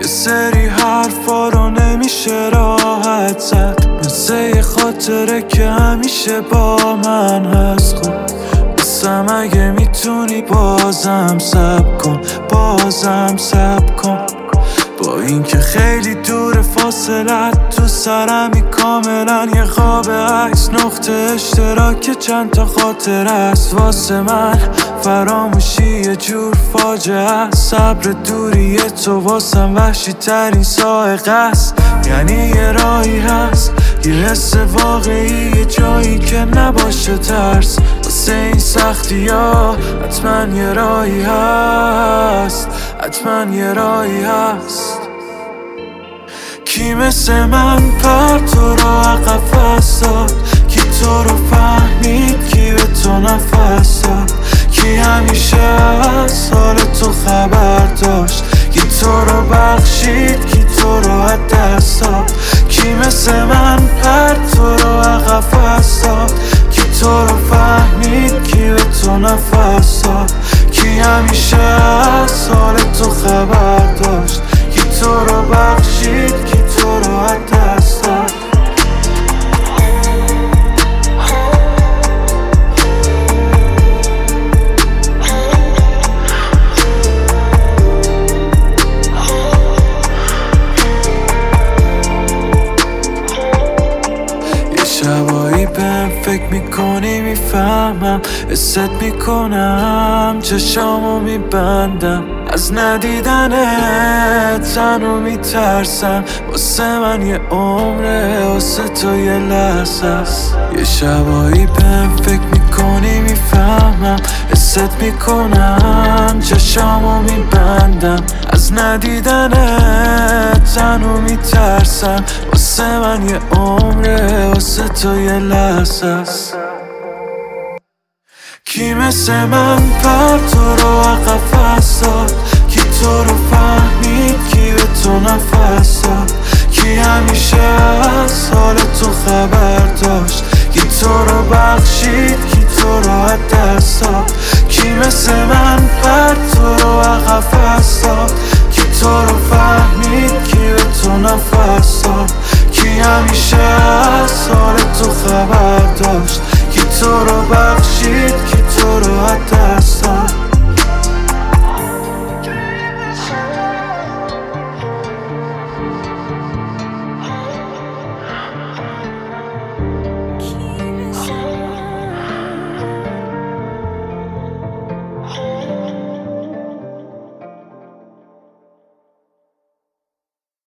یه سری حرفا رو نمیشه راحت زد، مثل یه خاطره که همیشه با من هست. خب بسم اگه میتونی بازم صبر کن، بازم صبر کن. با اینکه خیلی دور فاصلت تو سرمی، کاملا یه خواب عکس، نقطه اشتراک چند تا خاطره است. واسه من فراموشی یه جور فاجعه است، صبر دوری تو واسم وحشی ترین سائقه است. یعنی یه راهی هست، یه حس واقعی، یه جایی که نباشه ترس. واسه این سختی ها حتما یه راهی هست، حتما یه راهی هست. کی مثل من تو رو عقب فرستاد، کی تو رو فهمید، کی به تو نفس داد، کی همیشه از حال تو خبر داشت، کی تو رو بخشید، کی تو رو از دست داد. کی مثل من تو رو عقب فرستاد، کی تو رو فهمید، کی به تو نفس داد، کی همیشه از حال تو خبر داشت، کی تو رو بخشید، کی تو رو از دست داد. شبایی بهم فکر میکنی، میفهمم حست میکنم، چشامو میبندم از ندیدنت، تنو میترسم. واسه من یه عمره، واسه تو یه لحظه است. یه شبایی بهم فکر میکنی، میفهمم حست میکنم، چشامو میبندم از ندیدنت، تنو میترسم. واسه من یه عمره، واسه تو یه لحظه است. کی مثل من تو رو عقب فرستاد، کی تو رو فهمید، کی به تو نفس داد، کی همیشه از حال تو خبر داشت، کی تو رو بخشید، کی تو رو از دست داد. کی مثل من تو رو عقب فرستاد، کی تو رو فهمید، کی به تو نفس داد، کی همیشه از حال تو خبر داشت، کی تو رو بخشید، کی تو رو از دست داد.